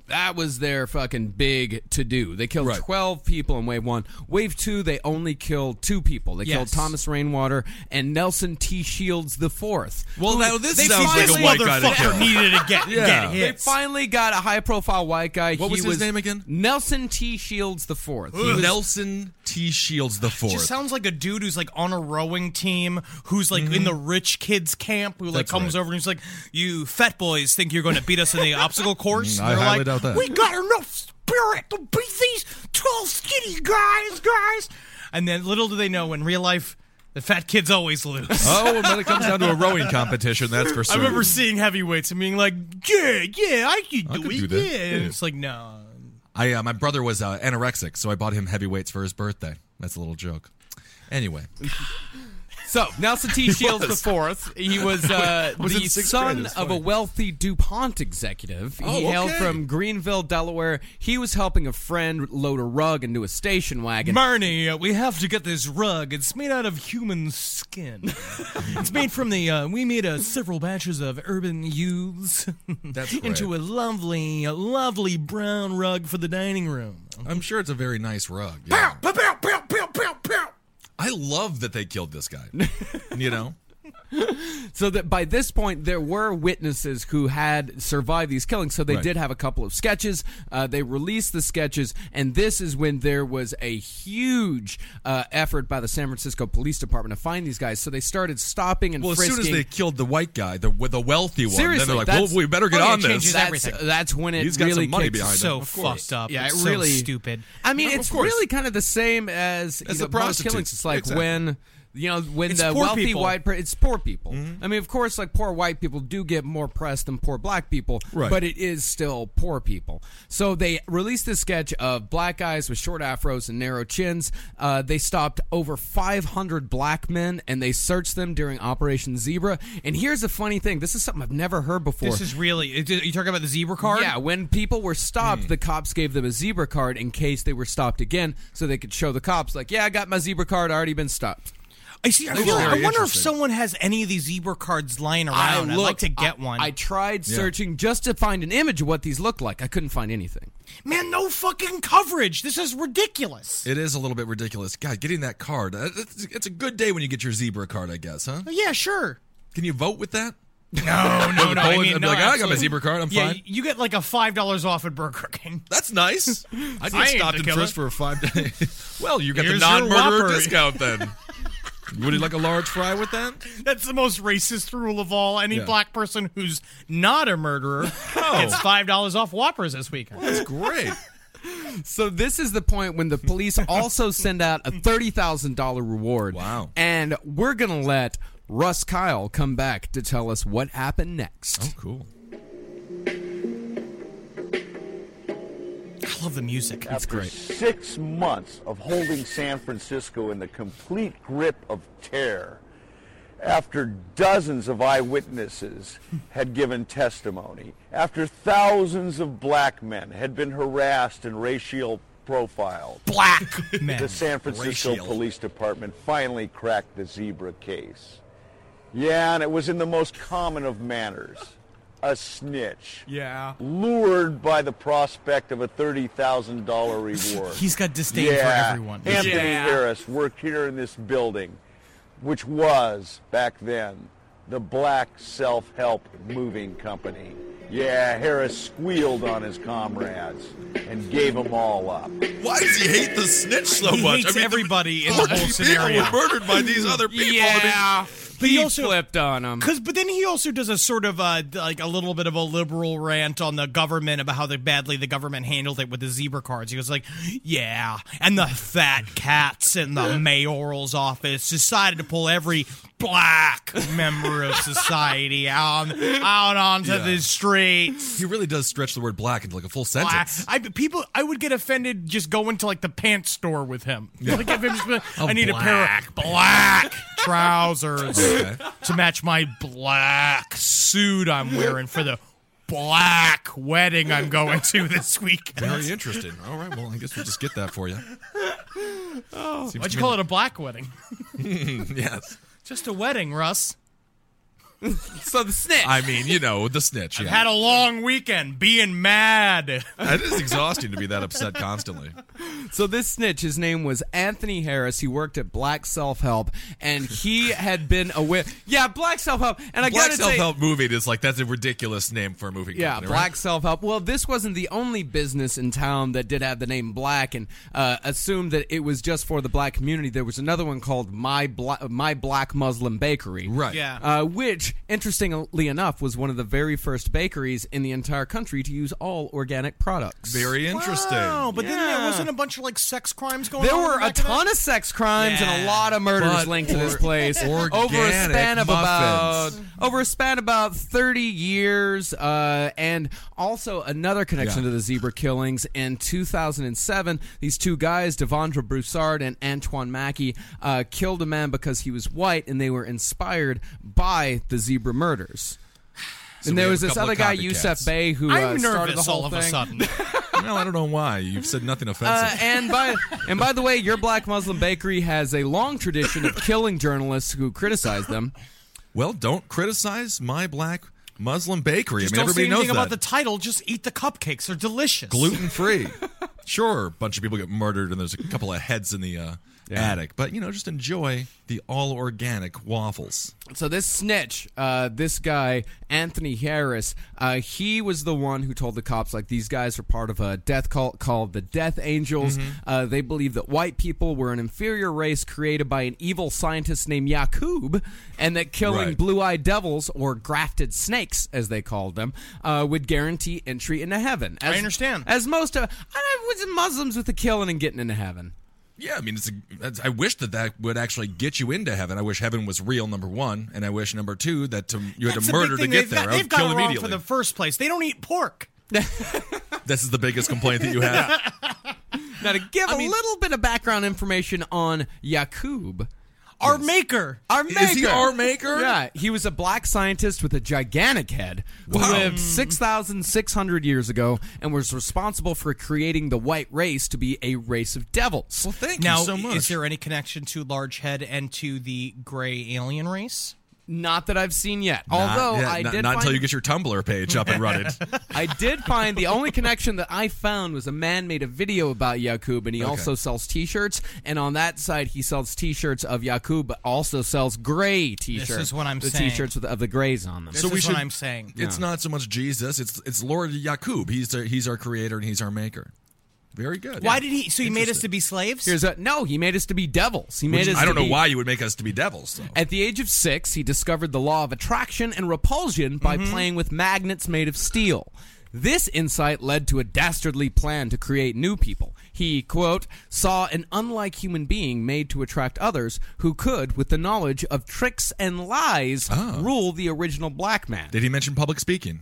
That was their fucking big to-do. They killed Right. twelve people in Wave one. Wave two, they only killed two people. They Yes. killed Thomas Rainwater and Nelson T. Shields the fourth. Well, now this They sounds like a finally- white guy to motherfucker kill. needed to get, Yeah. get They hits. finally got a high-profile white guy. What he was his name again? Nelson T. Shields the fourth. He was- Nelson T. Shields the fourth. Just sounds like a dude who's like on a rowing team, who's like in the rich kids camp, who like That's comes right. over and he's like, "You fat boys think you're going to beat us in the obstacle course?" Mm, And I they're highly like, doubt that. We got enough spirit to beat these tall, skinny guys, guys. And then little do they know, in real life, the fat kids always lose. Oh, when it comes down to a rowing competition, that's for I certain. remember seeing heavyweights and being like, "Yeah, yeah, I can I do could it." do that. Yeah, and Yeah. it's like, no. I uh, my brother was uh, anorexic, so I bought him heavyweights for his birthday. That's a little joke. Anyway, So, Nelson T. Shields the fourth, he was, uh, Was in the sixth son grade, it's of a funny. wealthy DuPont executive. Oh, he hailed okay. from Greenville, Delaware. He was helping a friend load a rug into a station wagon. Marnie, uh, we have to get this rug. It's made out of human skin. It's made from the, uh, we made uh, several batches of urban youths That's into right. a lovely, a lovely brown rug for the dining room. I'm sure it's a very nice rug. Yeah. Pow, pow, pow, pow, pow, pow. I love that they killed this guy. You know? So that by this point, there were witnesses who had survived these killings. So they Right. did have a couple of sketches. Uh, they released the sketches, and this is when there was a huge uh, effort by the San Francisco Police Department to find these guys. So they started stopping and Well, as frisking. soon as they killed the white guy, the with the wealthy one, Seriously, then they're like, "Well, that's- we better get oh, yeah, on it this." changes that's, everything. that's when it He's got really some money kicks- behind So him. Of course. fucked up. Yeah, It's it so really stupid. I mean, Of it's course. really kind of the same as, you As know, the most prostitutes. killings. It's like Exactly. when you know when It's the poor wealthy people. white per- it's poor people. Mm-hmm. I mean, of course, like poor white people do get more press than poor black people, Right. but it is still poor people. So they released this sketch of black guys with short afros and narrow chins. Uh, they stopped over five hundred black men and they searched them during Operation Zebra. And here's a funny thing: this is something I've never heard before. This is really, are you talking about the zebra card? Yeah, when people were stopped, Hmm. the cops gave them a zebra card in case they were stopped again, so they could show the cops, like, yeah, I got my zebra card, already been stopped. I see. I, That's feel- I very wonder if interesting. someone has any of these zebra cards lying around. I'd like looked- to get I- one. I tried Yeah. searching just to find an image of what these looked like. I couldn't find anything. Man, no fucking coverage. This is ridiculous. It is a little bit ridiculous. God, getting that card, uh, it's, it's a good day when you get your zebra card, I guess, huh? Yeah, sure. Can you vote with that? No, no, no. I Poland, mean, I'd be no, like, I got my absolutely. zebra card, I'm Yeah, fine. you get like a five dollars off at Burger King. That's nice. I I get ain't stopped the and killer. frisked for a five day. Well, you got Here's the your non-murderer Whopper. discount then. Would you like a large fry with that? That's the most racist rule of all. Any Yeah. black person who's not a murderer Oh. gets five dollars off Whoppers this weekend. That's great. So this is the point when the police also send out a thirty thousand dollars reward. Wow. And we're going to let Russ Kyle come back to tell us what happened next. Oh, cool. I love the music. After six months of holding San Francisco in the complete grip of terror, after dozens of eyewitnesses had given testimony, after thousands of black men had been harassed and racial profiled, Black men. the San Francisco Racial. Police Department finally cracked the zebra case. Yeah, and it was in the most common of manners. A snitch. Yeah. Lured by the prospect of a thirty thousand dollars reward. He's got disdain yeah. for everyone. Anthony Yeah. Harris worked here in this building, which was, back then, the Black Self-Help Moving Company. Yeah, Harris squealed on his comrades and gave them all up. Why does he hate the snitch so He much? hates the- everybody in all the whole these scenario. People were murdered by these other people. I mean, But he he also- flipped on him. Cause, but then he also does a sort of uh, like a little bit of a liberal rant on the government about how the badly the government handled it with the zebra cards. He was like, "Yeah, and the fat cats in the mayoral's office decided to pull every black member of society out out onto Yeah. the streets." he really does stretch the word black into like a full I, sentence. I people I would get offended just going to like the pants store with him. Like if him just, I need a pair of black trousers Okay. to match my black suit I'm wearing for the black wedding I'm going to this week. Very interesting. All right, well, I guess we'll just get that for you. Why'd you call it a black wedding? it? Yes. Just a wedding, Russ. So the snitch. I mean, you know, the snitch. Yeah. Had a long weekend being mad. It is exhausting to be that upset constantly. So this snitch, his name was Anthony Harris. He worked at Black Self Help, and he had been aware. Yeah, Black Self Help. And I Black gotta Self say, Help Movie is like, that's a ridiculous name for a movie yeah, company, Black right? Self Help. Well, this wasn't the only business in town that did have the name Black, and uh, assumed that it was just for the black community. There was another one called My Bla- My Black Muslim Bakery, Right. Yeah. Uh, which, interestingly enough, was one of the very first bakeries in the entire country to use all organic products. Very interesting. Oh, but then there Yeah. wasn't a bunch of like sex crimes going There on. in were the a back of ton that? of sex crimes and a Yeah. lot of murders But linked to this or- place over a organic span of about muffins. over a span about thirty years, uh, and also another connection Yeah. to the zebra killings in two thousand seven. These two guys, Devondre Broussard and Antoine Mackey, uh, killed a man because he was white, and they were inspired by the zebra murders. So and we there have was a this couple other of guy, copycats. Yusef Bey, who uh, I'm started the nervous whole all of thing. a sudden. No, I don't know why. You've said nothing Uh, offensive. and by and by the way, your Black Muslim Bakery has a long tradition of killing journalists who criticize them. Well, don't criticize My Black Muslim Bakery. Just I mean, don't say everybody knows anything that. about the title. Just eat the cupcakes. They're delicious. Gluten free. Sure, a bunch of people get murdered and there's a couple of heads in the uh, attic, but you know, just enjoy the all organic waffles. So this snitch, uh, this guy Anthony Harris, uh, he was the one who told the cops like these guys are part of a death cult called the Death Angels. Uh, they believe that white people were an inferior race created by an evil scientist named Yakub, and that killing Right. blue-eyed devils or grafted snakes, as they called them, uh, would guarantee entry into heaven. As, I understand. As most of I was Muslims with the killing and getting into heaven. Yeah, I mean, it's a, it's, I wish that that would actually get you into heaven. I wish heaven was real, number one, and I wish, number two, that to, you had That's to the big murder to thing. get They've there. got, I would they've got kill it wrong immediately. for the first place. They don't eat pork. This is the biggest complaint that you have. Now, to give a little bit of background information on Yakub. Our maker. Our maker. Is he our maker? Yeah, he was a black scientist with a gigantic head who Wow. lived six thousand six hundred years ago and was responsible for creating the white race to be a race of devils. Well, thank Now, you so much. is there any connection to large head and to the gray alien race? Not that I've seen yet. Not- Although yeah, I not, did not find, until you get your Tumblr page up and running. I did find the only connection that I found was a man made a video about Yakub, and he Okay. also sells T-shirts. And on that side, he sells T-shirts of Yakub, but also sells gray T-shirts. is what I'm the saying. T-shirts with of the grays on them. This So we is should- what I'm saying. It's not so much Jesus; it's it's Lord Yakub. He's our, he's our creator and he's our maker. Very good. Why Yeah. did he? So he made us Interesting. to be slaves? Here's a no. He made us to be devils. He made Which, us. I don't to know be- why you would make us to be devils. Though. At the age of six, he discovered the law of attraction and repulsion by Mm-hmm. playing with magnets made of steel. This insight led to a dastardly plan to create new people. He, quote, saw an unlike human being made to attract others who could, with the knowledge of tricks and lies, Oh. rule the original black man. Did he mention public speaking?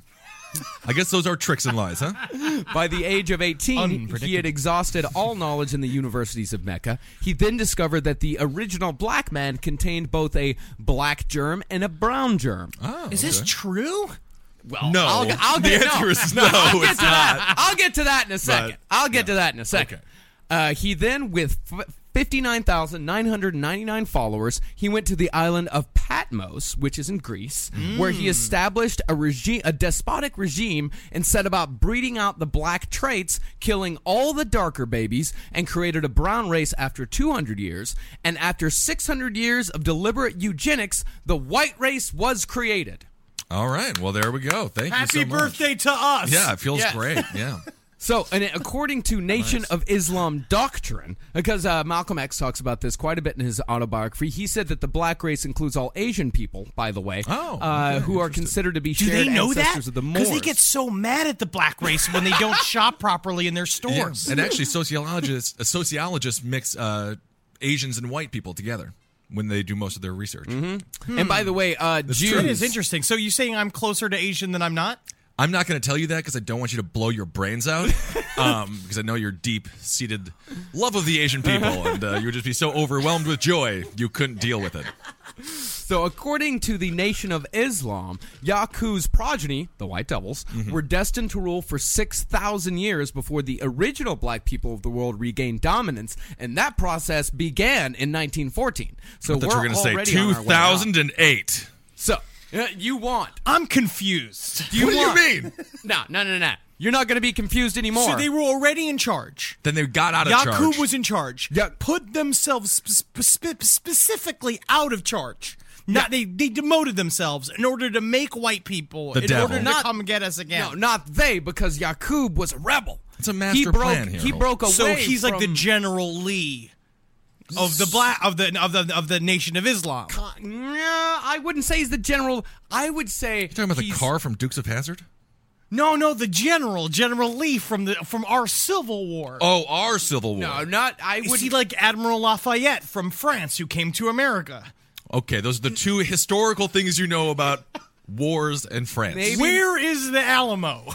I guess those are tricks and lies, huh? By the age of eighteen, he Unpredictable. had exhausted all knowledge in the universities of Mecca. He then discovered that the original black man contained both a black germ and a brown germ. Oh, Is this okay. true? Well, No. I'll, I'll The get answer no, is no, no, I'll get it's to that. not. I'll get to that in a second. But- I'll get to that in a second. Okay. Uh, he then, with f- fifty-nine thousand nine hundred ninety-nine followers, he went to the island of Patmos, which is in Greece, where he established a regime, a despotic regime, and set about breeding out the black traits, killing all the darker babies, and created a brown race after two hundred years. And after six hundred years of deliberate eugenics, the white race was created. All right. Well, there we go. Thank Happy you so much. birthday to us. Yeah, it feels Yeah. great. Yeah. So, and according to Nation of Islam doctrine, because uh, Malcolm X talks about this quite a bit in his autobiography, he said that the black race includes all Asian people, by the way, Oh, uh, okay, who are interesting. considered to be Do shared they know that? ancestors of the Moors. Because they get so mad at the black race when they don't shop properly in their Yeah. stores. And actually, sociologists uh, sociologists mix uh, Asians and white people together when they do most of their research. Mm-hmm. And by the way, uh, Jews. It is interesting. So you saying I'm closer to Asian than I'm not? I'm not going to tell you that because I don't want you to blow your brains out. Um, because I know your deep-seated love of the Asian people, and uh, you would just be so overwhelmed with joy you couldn't deal with it. So, according to the Nation of Islam, Yakub's progeny, the White Devils, Mm-hmm. were destined to rule for six thousand years before the original black people of the world regained dominance, and that process began in nineteen fourteen. So, I thought we're you were going to say already on our two way out. thousand eight. So, Uh, You want. I'm confused. You what want. do you mean? No, no, no, no. You're not going to be confused anymore. So they were already in charge. Then they got out of Yakub charge. was in charge. Yeah. Put themselves spe- spe- specifically out of charge. Not they, they demoted themselves in order to make white people The in devil. order to Not- come and get us again. No, not they, because Yakub was a rebel. It's a master he broke, plan here, He Hope. broke away. so he's like the from- General Lee of the black of the of the of the Nation of Islam. Nah, I wouldn't say he's the general. I would say You talking about the he's- car from Dukes of Hazzard? No, no, the General, General Lee from the from our Civil War. Oh, our Civil War. No, not. I Is would. he like Admiral Lafayette from France who came to America? Okay, those are the two historical things you know about wars and France. Maybe- Where is the Alamo?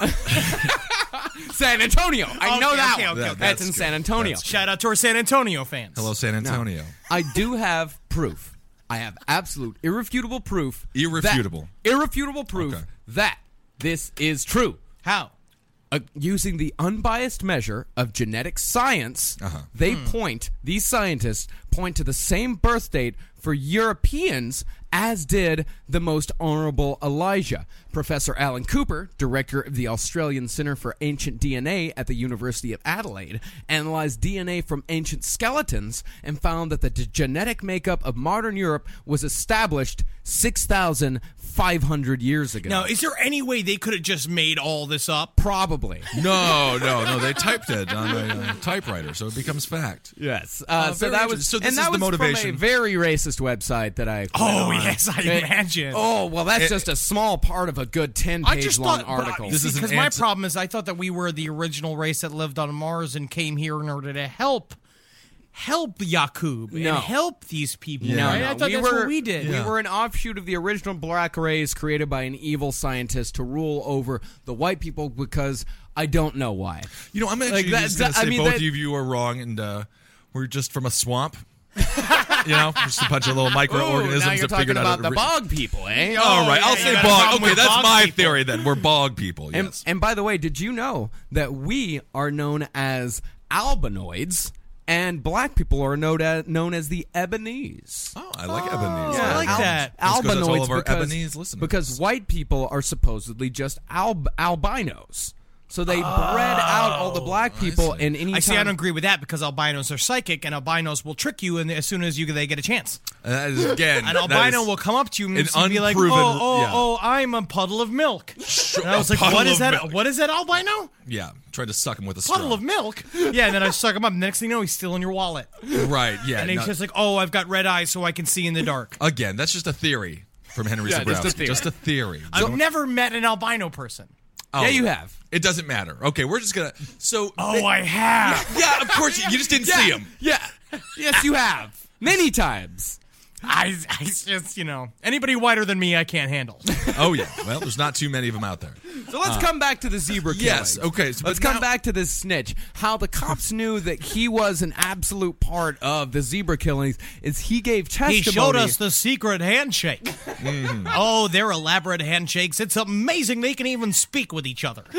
San Antonio. I know Okay, that okay, one. okay, okay. That's in That's San good. Antonio. That's Shout out to our San Antonio fans. Hello, San Antonio. I do have proof. I have absolute, irrefutable proof. Irrefutable. That, irrefutable proof Okay. that this is true. How? Uh, using the unbiased measure of genetic science, Uh-huh. they point, these scientists point to the same birth date for Europeans as did the most honorable Elijah. Professor Alan Cooper, director of the Australian Centre for Ancient D N A at the University of Adelaide, analyzed D N A from ancient skeletons and found that the d- genetic makeup of modern Europe was established six thousand five hundred years ago. Now, is there any way they could have just made all this up? Probably. No, no, no. They typed it on a uh, typewriter, so it becomes fact. Yes. Uh, Uh, so very that was interesting. So this and that is the was motivation. from a very racist website that I. Oh, went on. yes, I Eh, imagine. Oh well, that's Eh, just a small part of a good ten I page just long thought, article. This is an because my anti- problem is I thought that we were the original race that lived on Mars and came here in order to help, help Yakub No. and help these people. Yeah. right? I thought we that's were, what we did. We were an offshoot of the original black race created by an evil scientist to rule over the white people because I don't know why. You know, I'm actually Like that- just going to that- I say mean, both that- of you are wrong, and uh, we're just from a swamp. You know, just a bunch of little microorganisms now you're that talking figured about out. the a- bog people, eh? All right, yeah, I'll you say got a bog. problem Okay, with that's bog my people. theory then. We're bog people. And, Yes. and by the way, did you know that we are known as albinoids and black people are known as, known as the Ebonies? Oh, I like Ebonies. I like that. That's 'cause that's all Albinoids of our because, Ebonies listeners. because white people are supposedly just alb- albinos. So they bred out all the black people, see. and any I see. I time- don't agree with that because albinos are psychic, and albinos will trick you, and as soon as you they get a chance, And that is, again, an that albino is will come up to you and an be like, "Oh, unproven- oh, yeah. oh, I'm a puddle of milk." And I was A like, puddle "What is of that? milk. What is that albino? Yeah, tried to suck him with a Puddle straw. of milk?" Yeah, and then I suck him up. And the next thing you know, he's still in your wallet, Right, yeah. and he's no- just like, "Oh, I've got red eyes, so I can see in the dark." again, that's just a theory from Henry Yeah, just a Zabrowski. theory. Just a theory. I've never met an albino person. Oh, Yeah, you have. It doesn't matter. Okay, we're just gonna. So. Oh, I have. yeah, of course. You, you just didn't see him. Yeah. Yes, you have. Many times. I, I just, you know, anybody whiter than me, I can't handle. Oh yeah. Well, there's not too many of them out there. So let's come back to the zebra killing. yes, okay, so- let's but come now- back to this snitch. How the cops knew that he was an absolute part of the zebra killings is he gave testimony. He showed us the secret handshake. Oh, they're elaborate handshakes. It's amazing they can even speak with each other.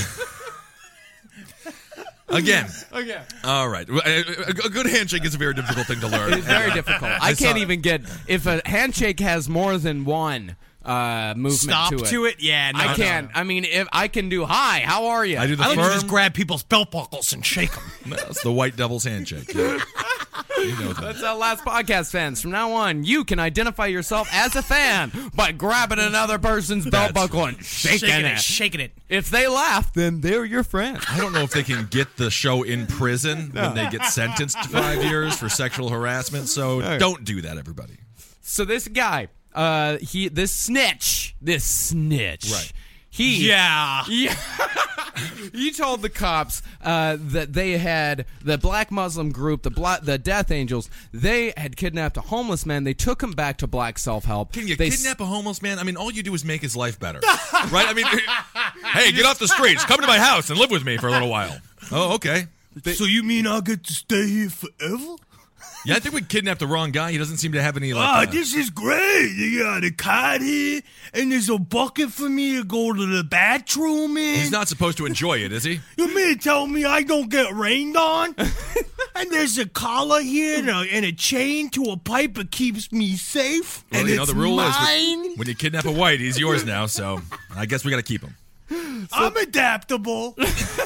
Again. Okay. All right. Well, A, a- a good handshake is a very difficult thing to learn. It's very difficult. I saw- can't even get if a handshake has more than one uh, movement Stop to it. to it? Yeah, no, I no, can't. no. I mean, if I can do hi, how are you? I do the I like to firm. just grab people's belt buckles and shake them. That's the white devil's handshake. Yeah. You know that. That's our last podcast, fans. From now on, you can identify yourself as a fan by grabbing another person's belt That's buckle and shaking, Shaking it. it, shaking it. If they laugh, then they're your friend. I don't know if they can get the show in prison when they get sentenced to five years for sexual harassment. So don't do that, everybody. So this guy, uh, he, this snitch, this snitch, Right. He, Yeah. yeah. He told the cops uh, that they had the black Muslim group, the black, the Death Angels. They had kidnapped a homeless man. They took him back to Black Self Help. Can you they kidnap a homeless man? I mean, all you do is make his life better, right? I mean, hey, get off the streets, come to my house, and live with me for a little while. Oh, okay. So you mean I'll get to stay here forever? Yeah, I think we kidnapped the wrong guy. He doesn't seem to have any. Like, Ah, uh, this is great. You got a cot here, and there's a bucket for me to go to the bathroom in. he's not supposed to enjoy it, is he? You mean to tell me I don't get rained on? And there's a collar here and a, and a chain to a pipe that keeps me safe. Well, and you know, it's the rule mine. is when, when you kidnap a white, he's yours now, so I guess we got to keep him. I'm adaptable.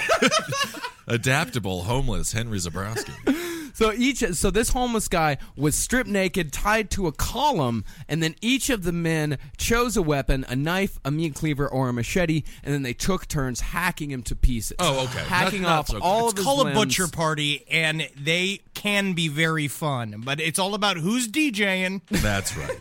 Adaptable, homeless, Henry Zabrowski. So each, so this homeless guy was stripped naked, tied to a column, and then each of the men chose a weapon, a knife, a meat cleaver, or a machete, and then they took turns hacking him to pieces. Oh, okay. Hacking That- off that's okay. all It's of his called a limbs. butcher party, and they can be very fun. But it's all about who's DJing. That's right.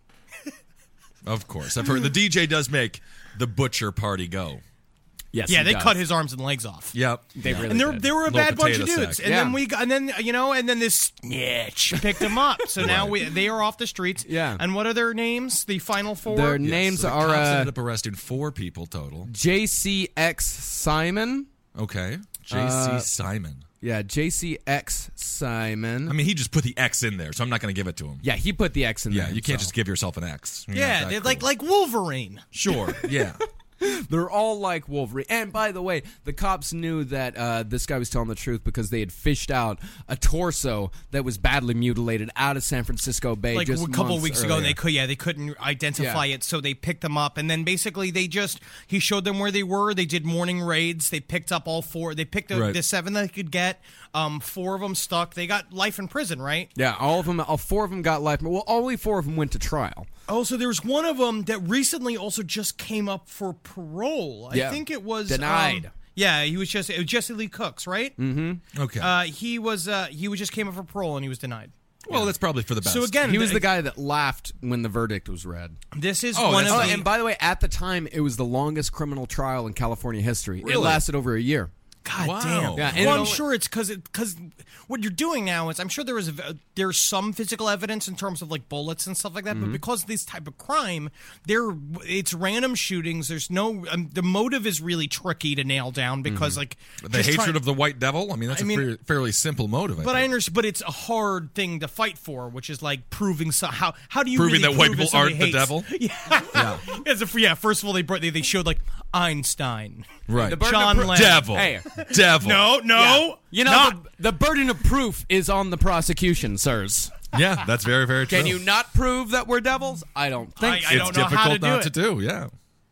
Of course. I've heard the D J does make the butcher party go. Yes, Yeah, he they does. they his arms and legs off. Yep. They really And there, did. there were a Little bad bunch of potato dudes, sack. and Yeah. then we, got, and then you know, and then this snitch picked them up. So now we, they are off the streets. Yeah. And what are their names? The final four. Their Yes, names so the are cops uh, ended up arresting four people total. J C X Simon. Okay. J C Uh, Simon. Yeah, J C X Simon. I mean, he just put the X in there, so I'm not going to give it to him. yeah, he put the X in Yeah, there. you can't so. just give yourself an X. You're yeah, not that they're like cool. like Wolverine. Sure, yeah. They're all like Wolverine. And by the way, the cops knew that uh, this guy was telling the truth because they had fished out a torso that was badly mutilated out of San Francisco Bay Like just a couple months weeks ago, and earlier. they could, yeah, they couldn't identify Yeah. it, so they picked them up, and then basically they just he showed them where they were. They did morning raids. They picked up all four. They picked up Right. the seven they could get. Um, four of them stuck. They got life in prison, right? Yeah, all of them, all four of them got life. Well, only four of them went to trial. Oh, so there was one of them that recently also just came up for parole. I Yeah. think it was Denied. um, yeah, he was just it was Jesse Lee Cooks, right? Mm-hmm. Okay. Uh, he was uh, he was just came up for parole and he was denied. well, that's probably for the best. So again, He was th- the guy that laughed when the verdict was read. This is Oh, one of that's- Oh, the and by the way, at the time, it was the longest criminal trial in California history. It Really? lasted over a year. God Wow. damn. Yeah, and well, it I'm only- sure it's because because what you're doing now is I'm sure there is a, there's some physical evidence in terms of like bullets and stuff like that, Mm-hmm. but because of this type of crime, there it's random shootings. There's no um, the motive is really tricky to nail down because like the just hatred try- of the white devil? I mean, that's I a mean- fairly, fairly simple motive. I But I think. understand, but it's a hard thing to fight for, which is like proving so, how how do you Proving really that white prove people somebody aren't the hates- devil? Yeah, As if, yeah. First of all, they brought they, they showed like Einstein, Right. The burden John of pro- Lennon. Devil. Hey. Devil. No, no, You know, not. the, the burden of proof is on the prosecution, sirs. Yeah, that's very, very true. Can you not prove that we're devils? I don't think I- so. I It's don't know how difficult to do not it. to do, yeah.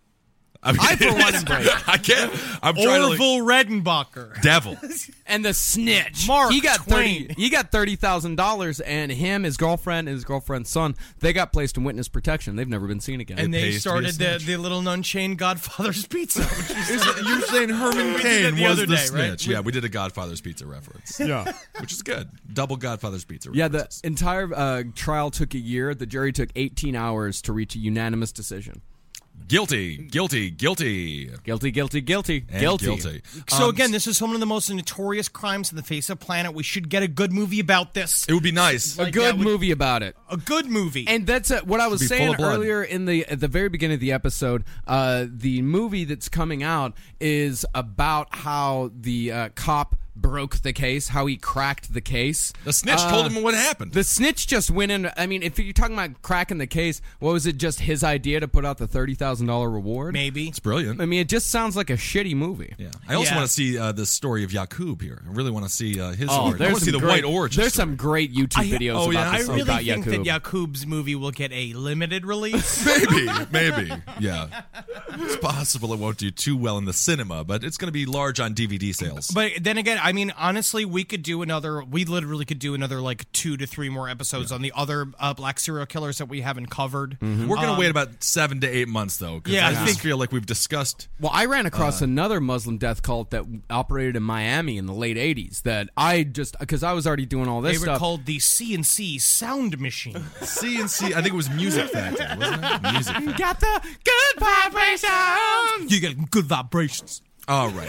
I, mean, I, for one, it's- embrace it. I can't. I'm trying to. Like, Orville Redenbacher. devil. And the snitch, Mark he got Twain. thirty. He got thirty thousand dollars, and him, his girlfriend, and his girlfriend's son, they got placed in witness protection. They've never been seen again. And they pays to be a started the, snitch. the little unchained Godfather's Pizza. Which is, You're saying Herman We did Cain that the was other the day, right? snitch? We- Yeah, we did a Godfather's Pizza reference. yeah, Which is good. Double Godfather's Pizza yeah. The references. entire uh, trial took a year. The jury took eighteen hours to reach a unanimous decision. Guilty, guilty, guilty, Guilty, guilty, guilty, and guilty. guilty. so Um, again, this is one of the most notorious crimes on the face of the planet. We should get a good movie about this. it would be nice. A Like, good that would- movie about it. A good movie. And that's uh, what I was Should be full saying of blood. earlier in the at the very beginning of the episode. Uh, the movie that's coming out is about how the uh, cop broke the case, how he cracked the case. The snitch Uh, told him what happened. The snitch just went in. I mean, if you're talking about cracking the case, what was it? Just his idea to put out the thirty thousand dollar reward? Maybe. It's brilliant. I mean, it just sounds like a shitty movie. Yeah, I also Yeah. want to see uh, the story of Yakub here. I really want to see uh, his Oh, origin. I there's want to see some the great, white origin. There's story. some great YouTube videos oh, yeah? about I this really about think Yakub. that Yakub's movie will get a limited release. Maybe, maybe, yeah. It's possible it won't do too well in the cinema, but it's going to be large on D V D sales. But then again, I mean, honestly, we could do another. We literally could do another like two to three more episodes on the other uh, black serial killers that we haven't covered. We're going to Um, wait about seven to eight months, though, because yeah, I, I just think- feel like we've discussed. Well, I ran across Uh, another Muslim death cult that operated in Miami in the late eighties that I just, because I was already doing all They this were stuff. called the C N C Sound Machine. C and C, I think it was Music Factory, wasn't it? Music Factory. Got the good vibrations! You get good vibrations. All right.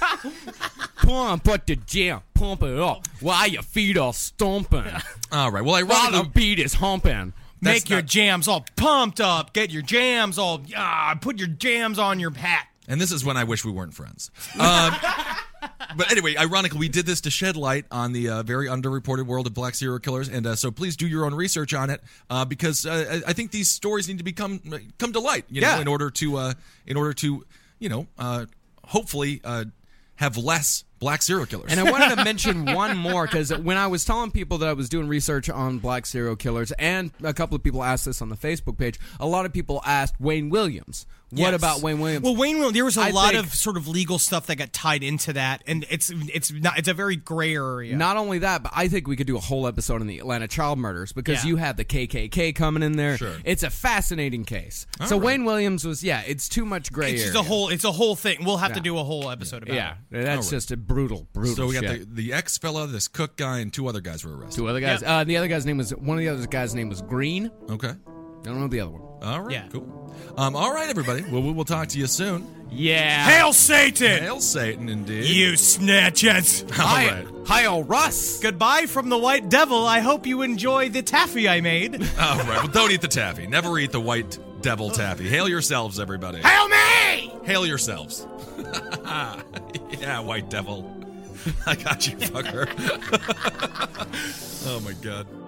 Pump up the jam, pump it up while your feet are stomping. All right. Well, While the ironically, beat is humping. That's Make your not- jams all pumped up. Get your jams all. Ah, put your jams on your hat. and this is when I wish we weren't friends. Um, but anyway, ironically, we did this to shed light on the uh, very underreported world of black serial killers, and uh, so please do your own research on it uh, because uh, I I think these stories need to become come to light, you know, Yeah. in order to uh, in order to you know uh, hopefully uh, have less black serial killers. And I wanted to mention one more because when I was telling people that I was doing research on black serial killers, and a couple of people asked this on the Facebook page, a lot of people asked Wayne Williams. What Yes. about Wayne Williams? Well, Wayne Williams, there was a I lot think- of sort of legal stuff that got tied into that, and it's it's not it's a very gray area. Not only that, but I think we could do a whole episode on the Atlanta child murders because Yeah. you have the K K K coming in there. Sure. It's a fascinating case. so right. Wayne Williams was, yeah, it's too much gray it's area. just a whole it's a whole thing. We'll have to Yeah. do a whole episode about Yeah, it. that's just a brutal, brutal so we got shit. the, the ex fella, this cook guy, and two other guys were arrested. Two other guys. Yep. Uh, the other guy's name was, one of the other guys' name was Green. Okay. I don't know the other one. All right. Yeah. Cool. Um, all right, everybody. Well, we will talk to you soon. Yeah. Hail Satan! Hail Satan, indeed. You snatchers! All Hi, right. hi, old Russ. Goodbye from the White Devil. I hope you enjoy the taffy I made. All right. Well, don't eat the taffy. Never eat the white devil taffy. Hail yourselves, everybody. Hail me! Hail yourselves. Yeah, white devil. I got you, fucker. Oh, my God.